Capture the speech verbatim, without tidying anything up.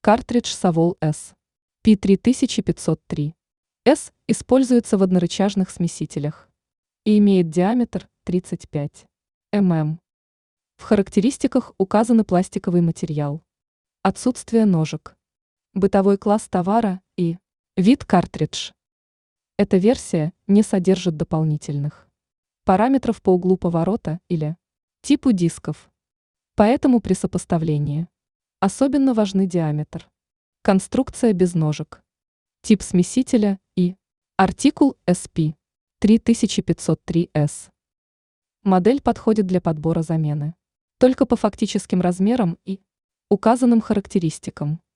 Картридж Savol S P три тысячи пятьсот три. S используется в однорычажных смесителях и имеет диаметр тридцать пять миллиметров. В характеристиках указаны пластиковый материал, отсутствие ножек, бытовой класс товара и вид картридж. Эта версия не содержит дополнительных параметров по углу поворота или типу дисков. Поэтому при сопоставлении особенно важны диаметр, конструкция без ножек, тип смесителя и артикул эс пи три тысячи пятьсот три эс. Модель подходит для подбора замены только по фактическим размерам и указанным характеристикам.